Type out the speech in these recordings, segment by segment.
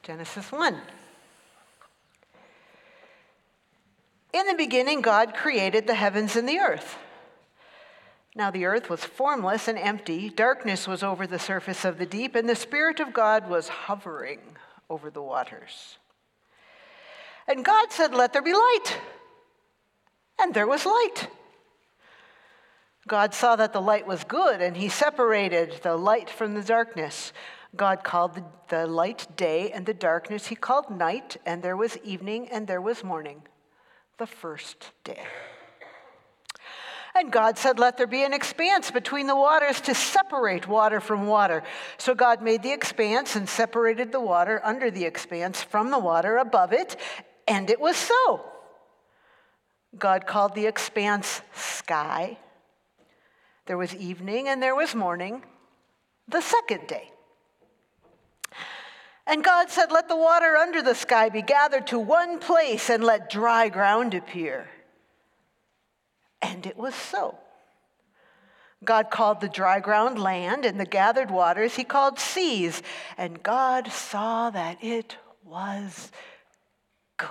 Genesis 1. In the beginning, God created the heavens and the earth. Now the earth was formless and empty. Darkness was over the surface of the deep, and the Spirit of God was hovering over the waters. And God said, "Let there be light." And there was light. God saw that the light was good, and he separated the light from the darkness. God called the light day, and the darkness he called night, and there was evening, and there was morning, the first day. And God said, "Let there be an expanse between the waters to separate water from water." So God made the expanse and separated the water under the expanse from the water above it, and it was so. God called the expanse sky. There was evening and there was morning, the second day. And God said, "Let the water under the sky be gathered to one place, and let dry ground appear." And it was so. God called the dry ground land, and the gathered waters he called seas. And God saw that it was good.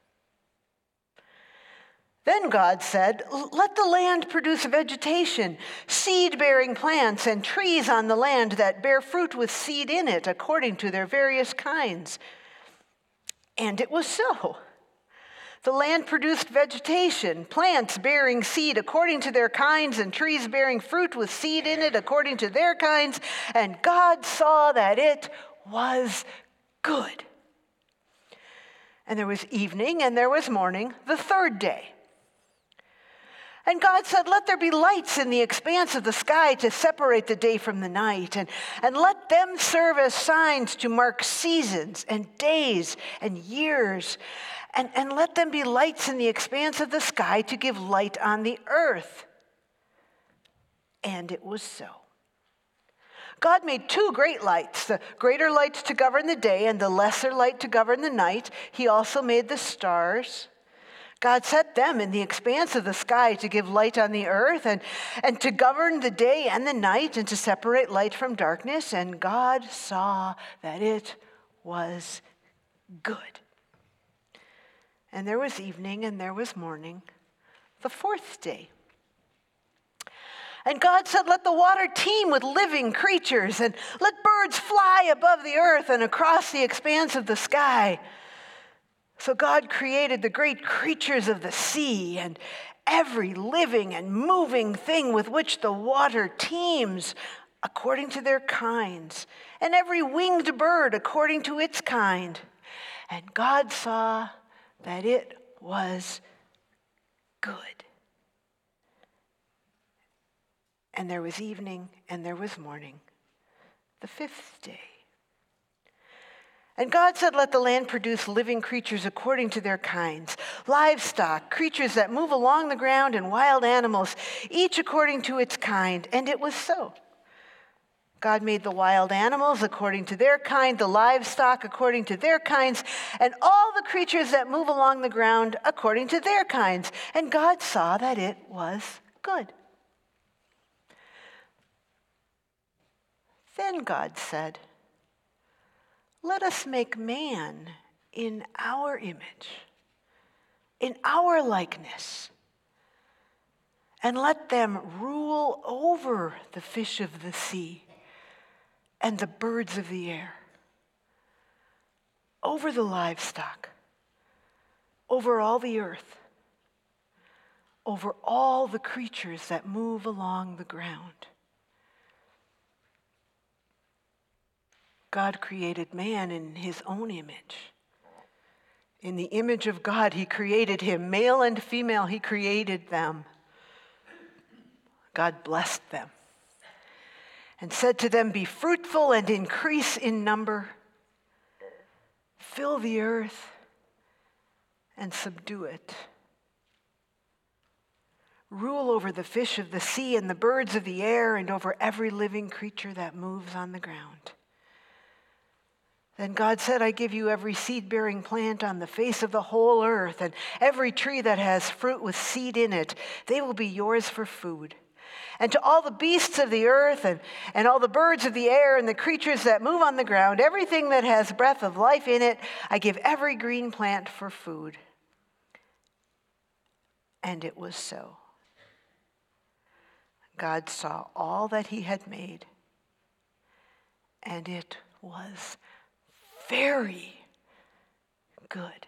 Then God said, "Let the land produce vegetation, seed-bearing plants, and trees on the land that bear fruit with seed in it, according to their various kinds." And it was so. The land produced vegetation, plants bearing seed according to their kinds, and trees bearing fruit with seed in it according to their kinds. And God saw that it was good. And there was evening and there was morning, the third day. And God said, "Let there be lights in the expanse of the sky to separate the day from the night, and let them serve as signs to mark seasons and days and years. And let them be lights in the expanse of the sky to give light on the earth." And it was so. God made two great lights, the greater light to govern the day and the lesser light to govern the night. He also made the stars. God set them in the expanse of the sky to give light on the earth and to govern the day and the night and to separate light from darkness. And God saw that it was good. And there was evening and there was morning, the fourth day. And God said, "Let the water teem with living creatures, and let birds fly above the earth and across the expanse of the sky." So God created the great creatures of the sea and every living and moving thing with which the water teems according to their kinds, and every winged bird according to its kind. And God saw that it was good. And there was evening and there was morning, the fifth day. And God said, "Let the land produce living creatures according to their kinds, livestock, creatures that move along the ground, and wild animals, each according to its kind." And it was so. God made the wild animals according to their kind, the livestock according to their kinds, and all the creatures that move along the ground according to their kinds. And God saw that it was good. Then God said, "Let us make man in our image, in our likeness, and let them rule over the fish of the sea and the birds of the air, over the livestock, over all the earth, over all the creatures that move along the ground." God created man in his own image. In the image of God, he created him. Male and female, he created them. God blessed them and said to them, "Be fruitful and increase in number. Fill the earth and subdue it. Rule over the fish of the sea and the birds of the air and over every living creature that moves on the ground." Then God said, "I give you every seed-bearing plant on the face of the whole earth, and every tree that has fruit with seed in it. They will be yours for food. And to all the beasts of the earth and all the birds of the air and the creatures that move on the ground, everything that has breath of life in it, I give every green plant for food. And it was so. God saw all that he had made, and it was very good.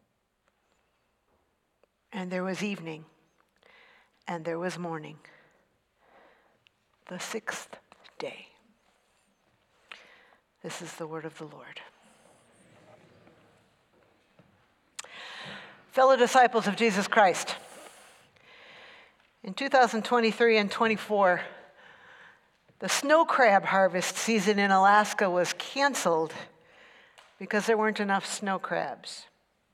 And there was evening, and there was morning, the sixth day. This is the word of the Lord. Fellow disciples of Jesus Christ, in 2023 and 24, the snow crab harvest season in Alaska was canceled because there weren't enough snow crabs.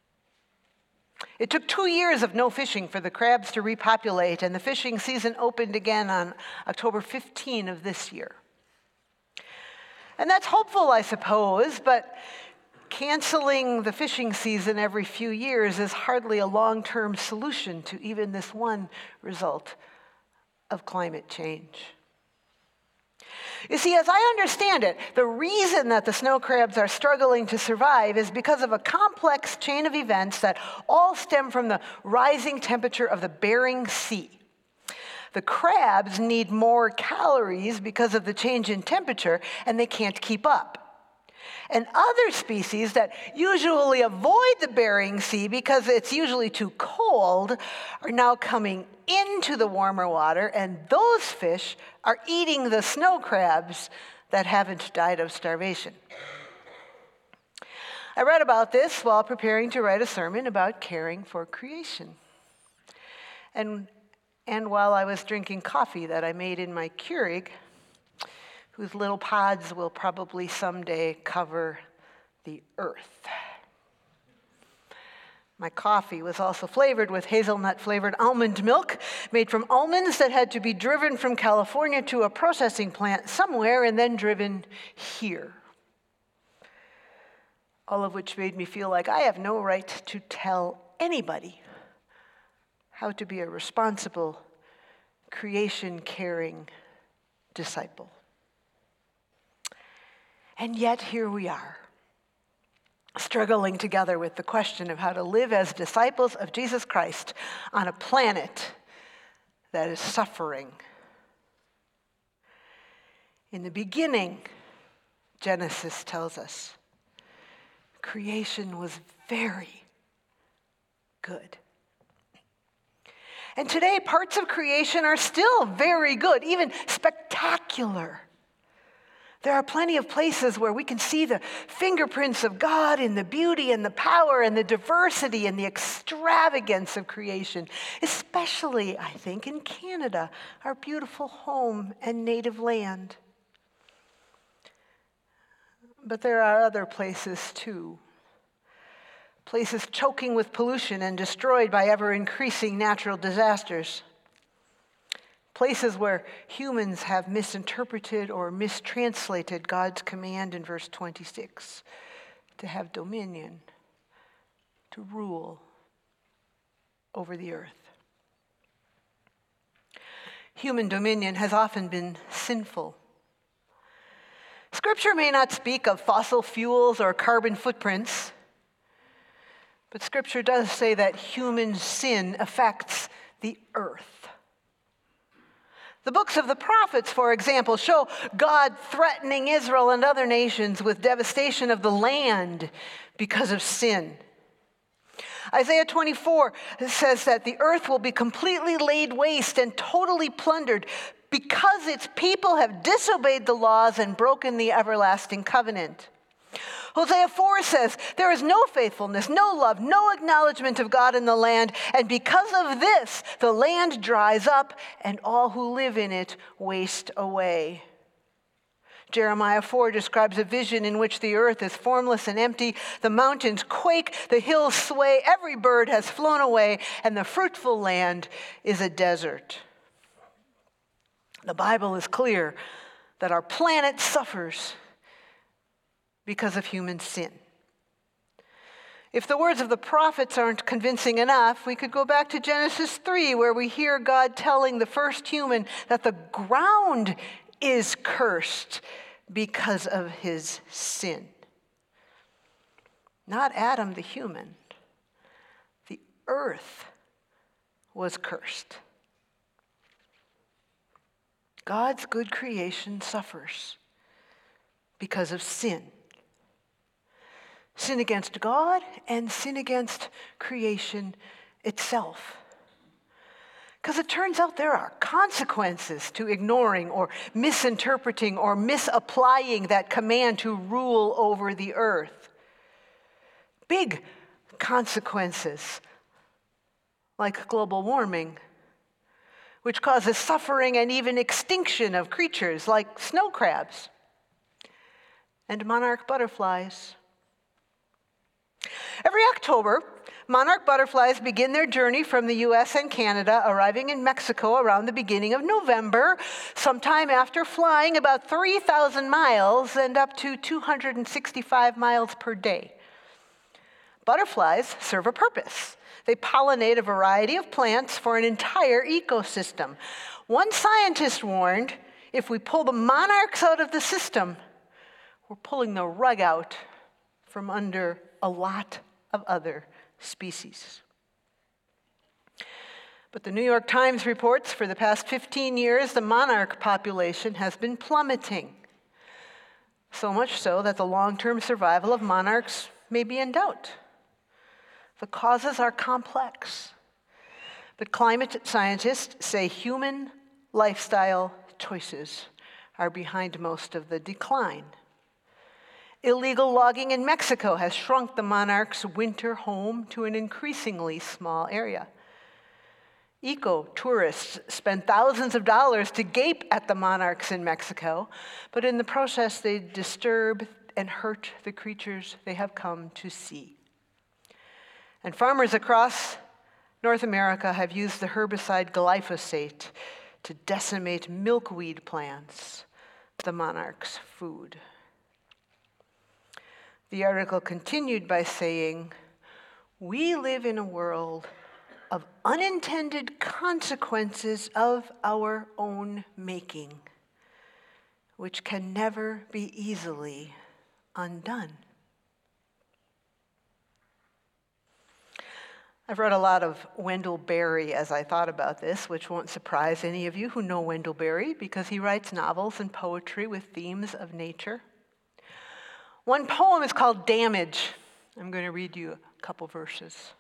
It took 2 years of no fishing for the crabs to repopulate, and the fishing season opened again on October 15 of this year. And that's hopeful, I suppose, but canceling the fishing season every few years is hardly a long-term solution to even this one result of climate change. You see, as I understand it, the reason that the snow crabs are struggling to survive is because of a complex chain of events that all stem from the rising temperature of the Bering Sea. The crabs need more calories because of the change in temperature, and they can't keep up. And other species that usually avoid the Bering Sea because it's usually too cold are now coming into the warmer water, and those fish are eating the snow crabs that haven't died of starvation. I read about this while preparing to write a sermon about caring for creation. And while I was drinking coffee that I made in my Keurig, whose little pods will probably someday cover the earth. My coffee was also flavored with hazelnut-flavored almond milk made from almonds that had to be driven from California to a processing plant somewhere and then driven here. All of which made me feel like I have no right to tell anybody how to be a responsible, creation-caring disciple. And yet here we are, struggling together with the question of how to live as disciples of Jesus Christ on a planet that is suffering. In the beginning, Genesis tells us, creation was very good. And today, parts of creation are still very good, even spectacular. There are plenty of places where we can see the fingerprints of God in the beauty and the power and the diversity and the extravagance of creation, especially, I think, in Canada, our beautiful home and native land. But there are other places too. Places choking with pollution and destroyed by ever-increasing natural disasters. Places where humans have misinterpreted or mistranslated God's command in verse 26 to have dominion, to rule over the earth. Human dominion has often been sinful. Scripture may not speak of fossil fuels or carbon footprints, but Scripture does say that human sin affects the earth. The books of the prophets, for example, show God threatening Israel and other nations with devastation of the land because of sin. Isaiah 24 says that the earth will be completely laid waste and totally plundered because its people have disobeyed the laws and broken the everlasting covenant. Hosea 4 says, there is no faithfulness, no love, no acknowledgement of God in the land, and because of this, the land dries up and all who live in it waste away. Jeremiah 4 describes a vision in which the earth is formless and empty, the mountains quake, the hills sway, every bird has flown away, and the fruitful land is a desert. The Bible is clear that our planet suffers because of human sin. If the words of the prophets aren't convincing enough, we could go back to Genesis 3, where we hear God telling the first human that the ground is cursed because of his sin. Not Adam the human. The earth was cursed. God's good creation suffers because of sin. Sin against God and sin against creation itself. Because it turns out there are consequences to ignoring or misinterpreting or misapplying that command to rule over the earth. Big consequences, like global warming, which causes suffering and even extinction of creatures like snow crabs and monarch butterflies. Every October, monarch butterflies begin their journey from the U.S. and Canada, arriving in Mexico around the beginning of November, sometime after flying about 3,000 miles and up to 265 miles per day. Butterflies serve a purpose. They pollinate a variety of plants for an entire ecosystem. One scientist warned, if we pull the monarchs out of the system, we're pulling the rug out from under a lot of other species. But the New York Times reports for the past 15 years, the monarch population has been plummeting. So much so that the long-term survival of monarchs may be in doubt. The causes are complex, but climate scientists say human lifestyle choices are behind most of the decline. Illegal logging in Mexico has shrunk the monarch's winter home to an increasingly small area. Eco-tourists spend thousands of dollars to gape at the monarchs in Mexico, but in the process they disturb and hurt the creatures they have come to see. And farmers across North America have used the herbicide glyphosate to decimate milkweed plants, the monarch's food. The article continued by saying, "We live in a world of unintended consequences of our own making, which can never be easily undone." I've read a lot of Wendell Berry as I thought about this, which won't surprise any of you who know Wendell Berry because he writes novels and poetry with themes of nature. One poem is called Damage. I'm going to read you a couple verses.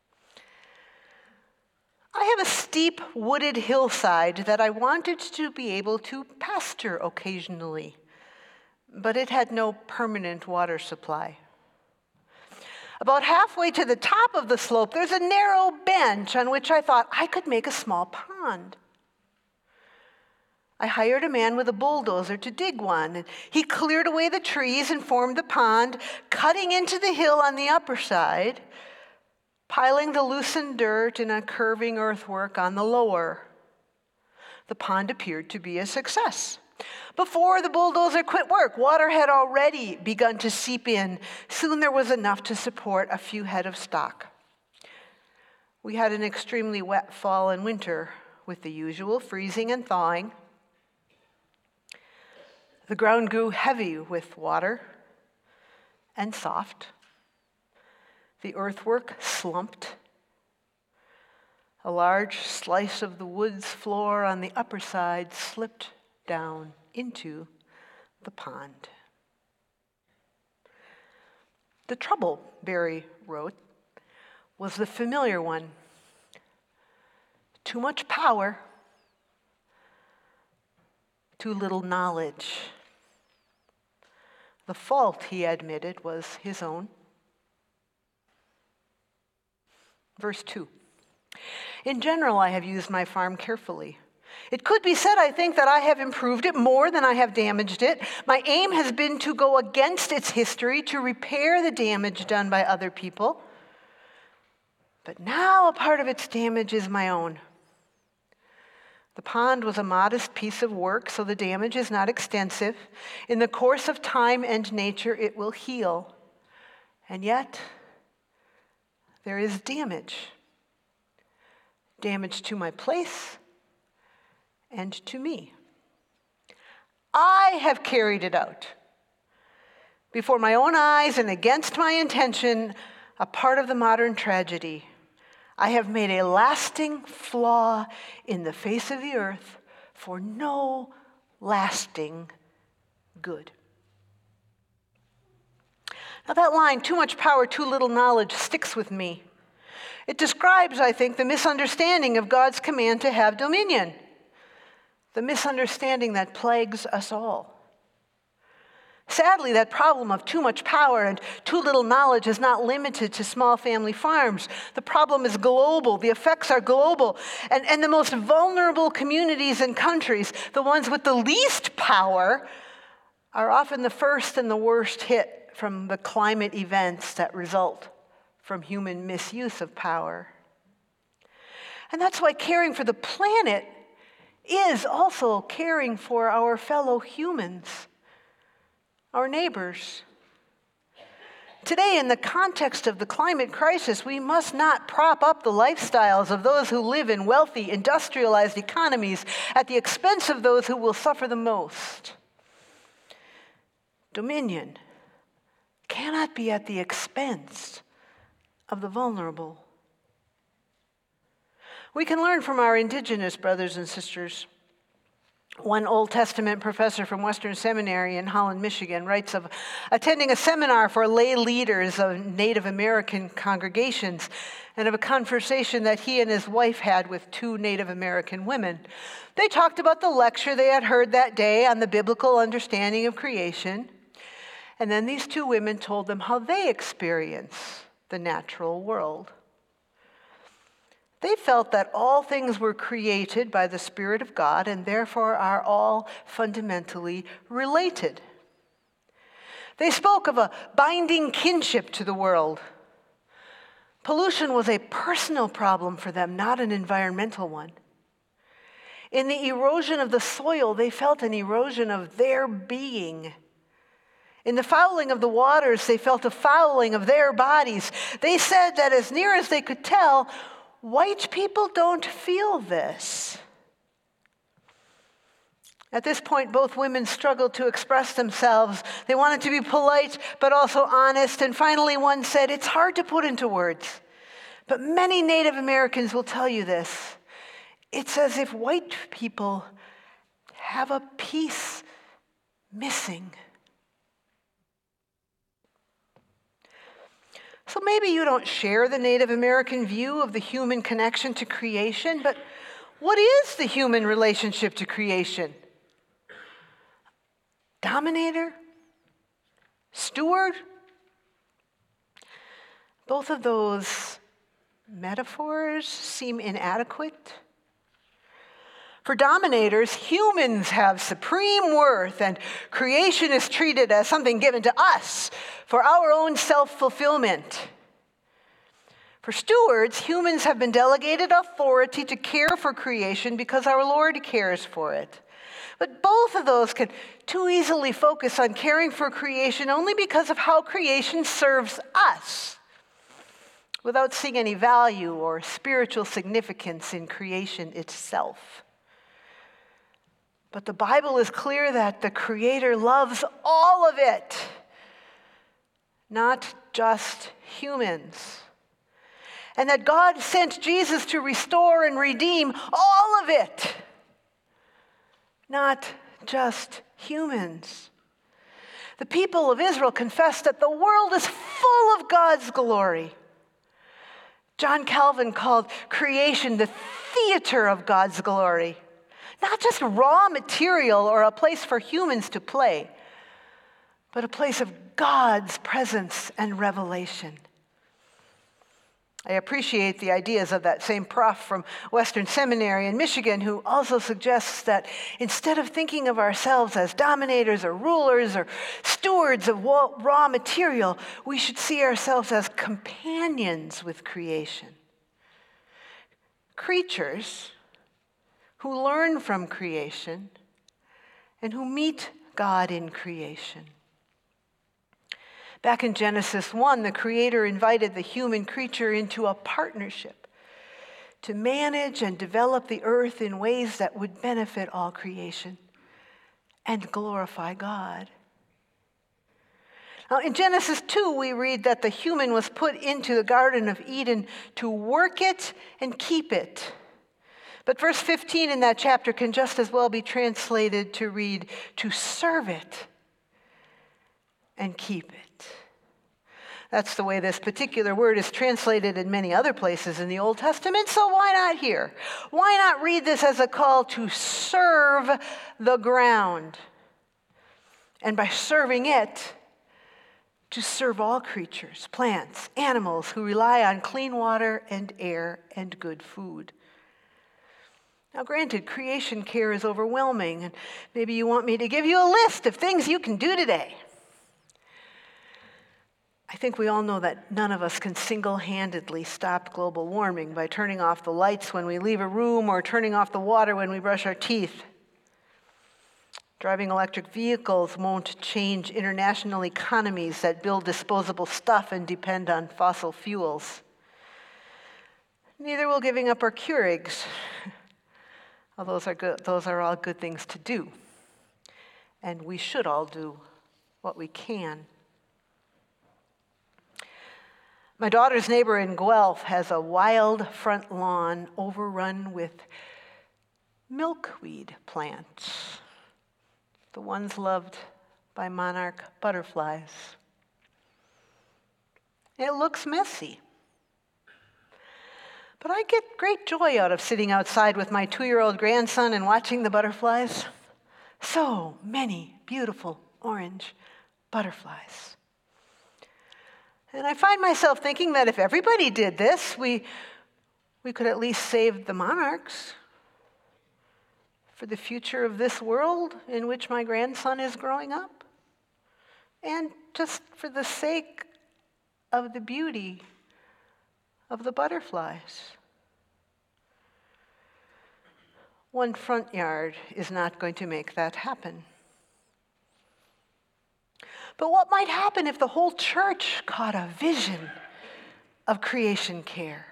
I have a steep wooded hillside that I wanted to be able to pasture occasionally, but it had no permanent water supply. About halfway to the top of the slope, there's a narrow bench on which I thought I could make a small pond. I hired a man with a bulldozer to dig one, and he cleared away the trees and formed the pond, cutting into the hill on the upper side, piling the loosened dirt in a curving earthwork on the lower. The pond appeared to be a success. Before the bulldozer quit work, water had already begun to seep in. Soon there was enough to support a few head of stock. We had an extremely wet fall and winter, with the usual freezing and thawing. The ground grew heavy with water and soft. The earthwork slumped. A large slice of the woods floor on the upper side slipped down into the pond. The trouble, Berry wrote, was the familiar one. Too much power, too little knowledge. The fault, he admitted, was his own. Verse 2. In general, I have used my farm carefully. It could be said, I think, that I have improved it more than I have damaged it. My aim has been to go against its history, to repair the damage done by other people. But now a part of its damage is my own. The pond was a modest piece of work, so the damage is not extensive. In the course of time and nature, it will heal. And yet, there is damage. Damage to my place and to me. I have carried it out. Before my own eyes and against my intention, a part of the modern tragedy. I have made a lasting flaw in the face of the earth for no lasting good. Now that line, too much power, too little knowledge, sticks with me. It describes, I think, the misunderstanding of God's command to have dominion. The misunderstanding that plagues us all. Sadly, that problem of too much power and too little knowledge is not limited to small family farms. The problem is global. The effects are global. And the most vulnerable communities and countries, the ones with the least power, are often the first and the worst hit from the climate events that result from human misuse of power. And that's why caring for the planet is also caring for our fellow humans. Our neighbors. Today, in the context of the climate crisis, we must not prop up the lifestyles of those who live in wealthy, industrialized economies at the expense of those who will suffer the most. Dominion cannot be at the expense of the vulnerable. We can learn from our indigenous brothers and sisters. One Old Testament professor from Western Seminary in Holland, Michigan, writes of attending a seminar for lay leaders of Native American congregations and of a conversation that he and his wife had with two Native American women. They talked about the lecture they had heard that day on the biblical understanding of creation, and then these two women told them how they experience the natural world. They felt that all things were created by the Spirit of God and therefore are all fundamentally related. They spoke of a binding kinship to the world. Pollution was a personal problem for them, not an environmental one. In the erosion of the soil, they felt an erosion of their being. In the fouling of the waters, they felt a fouling of their bodies. They said that as near as they could tell, white people don't feel this. At this point, both women struggled to express themselves. They wanted to be polite, but also honest. And finally, one said, "It's hard to put into words, but many Native Americans will tell you this. It's as if white people have a piece missing." So maybe you don't share the Native American view of the human connection to creation, but what is the human relationship to creation? Dominator? Steward? Both of those metaphors seem inadequate. For dominators, humans have supreme worth, and creation is treated as something given to us for our own self-fulfillment. For stewards, humans have been delegated authority to care for creation because our Lord cares for it. But both of those can too easily focus on caring for creation only because of how creation serves us, without seeing any value or spiritual significance in creation itself. But the Bible is clear that the Creator loves all of it, not just humans. And that God sent Jesus to restore and redeem all of it, not just humans. The people of Israel confessed that the world is full of God's glory. John Calvin called creation the theater of God's glory. Not just raw material or a place for humans to play, but a place of God's presence and revelation. I appreciate the ideas of that same prof from Western Seminary in Michigan who also suggests that instead of thinking of ourselves as dominators or rulers or stewards of raw material, we should see ourselves as companions with creation. Creatures who learn from creation and who meet God in creation. Back in Genesis 1, the Creator invited the human creature into a partnership to manage and develop the earth in ways that would benefit all creation and glorify God. Now, in Genesis 2, we read that the human was put into the Garden of Eden to work it and keep it. But verse 15 in that chapter can just as well be translated to read, to serve it and keep it. That's the way this particular word is translated in many other places in the Old Testament, so why not here? Why not read this as a call to serve the ground? And by serving it, to serve all creatures, plants, animals who rely on clean water and air and good food. Now, granted, creation care is overwhelming, and maybe you want me to give you a list of things you can do today. I think we all know that none of us can single-handedly stop global warming by turning off the lights when we leave a room or turning off the water when we brush our teeth. Driving electric vehicles won't change international economies that build disposable stuff and depend on fossil fuels. Neither will giving up our Keurigs. Well, those are all good things to do. And we should all do what we can. My daughter's neighbor in Guelph has a wild front lawn overrun with milkweed plants, the ones loved by monarch butterflies. It looks messy. But I get great joy out of sitting outside with my 2-year-old grandson and watching the butterflies. So many beautiful orange butterflies. And I find myself thinking that if everybody did this, we could at least save the monarchs for the future of this world in which my grandson is growing up, and just for the sake of the beauty of the butterflies. One front yard is not going to make that happen. But what might happen if the whole church caught a vision of creation care?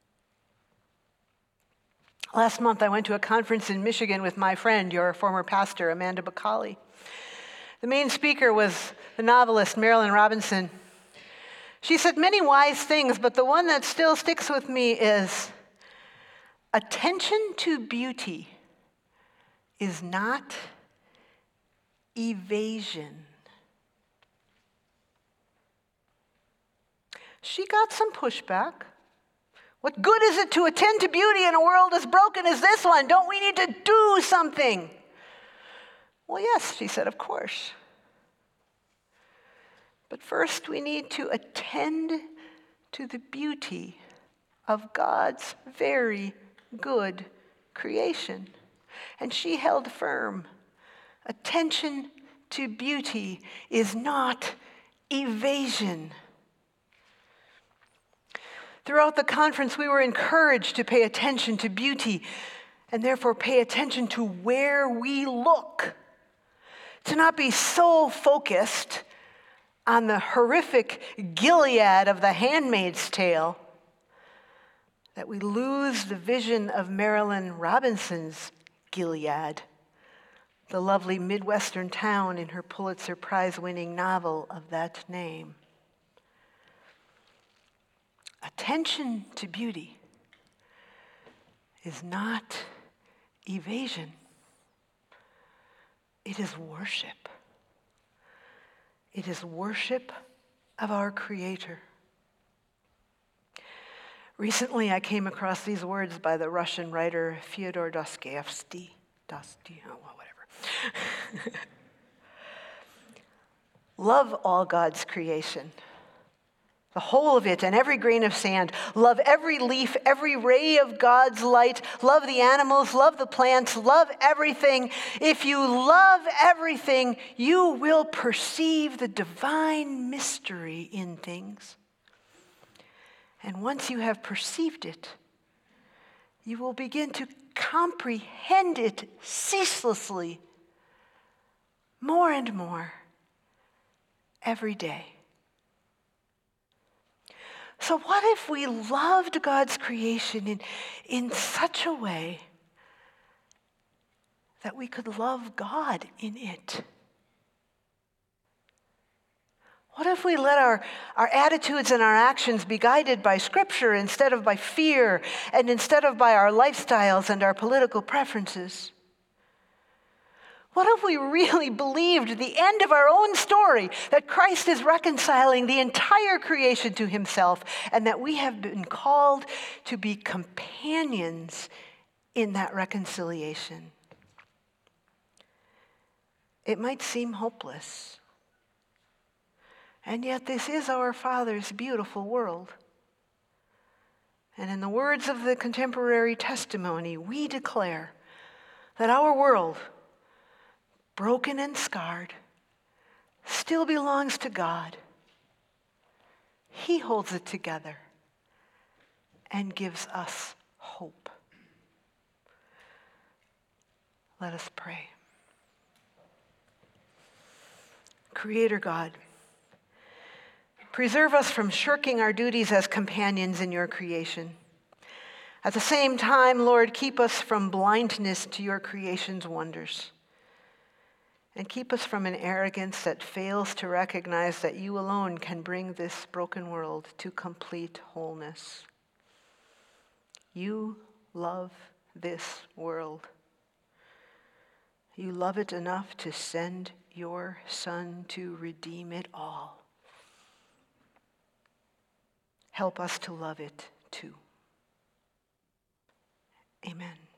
Last month, I went to a conference in Michigan with my friend, your former pastor, Amanda Bacali. The main speaker was the novelist Marilynne Robinson. She said many wise things, but the one that still sticks with me is, attention to beauty is not evasion. She got some pushback. What good is it to attend to beauty in a world as broken as this one? Don't we need to do something? Well, yes, she said, of course. But first, we need to attend to the beauty of God's very good creation. And she held firm. Attention to beauty is not evasion. Throughout the conference, we were encouraged to pay attention to beauty and therefore pay attention to where we look. To not be so focused on the horrific Gilead of The Handmaid's Tale that we lose the vision of Marilynne Robinson's Gilead, the lovely Midwestern town in her Pulitzer Prize-winning novel of that name. Attention to beauty is not evasion. It is worship. It is worship of our Creator. Recently, I came across these words by the Russian writer Fyodor Dostoevsky. Love all God's creation, the whole of it and every grain of sand. Love every leaf, every ray of God's light. Love the animals, love the plants, love everything. If you love everything, you will perceive the divine mystery in things. And once you have perceived it, you will begin to comprehend it ceaselessly, more and more, every day. So what if we loved God's creation in such a way that we could love God in it? What if we let our attitudes and our actions be guided by Scripture instead of by fear and instead of by our lifestyles and our political preferences? What if we really believed the end of our own story, that Christ is reconciling the entire creation to himself and that we have been called to be companions in that reconciliation? It might seem hopeless. And yet this is our Father's beautiful world. And in the words of the contemporary testimony, we declare that our world, broken and scarred, still belongs to God. He holds it together and gives us hope. Let us pray. Creator God, preserve us from shirking our duties as companions in your creation. At the same time, Lord, keep us from blindness to your creation's wonders. And keep us from an arrogance that fails to recognize that you alone can bring this broken world to complete wholeness. You love this world. You love it enough to send your Son to redeem it all. Help us to love it too. Amen.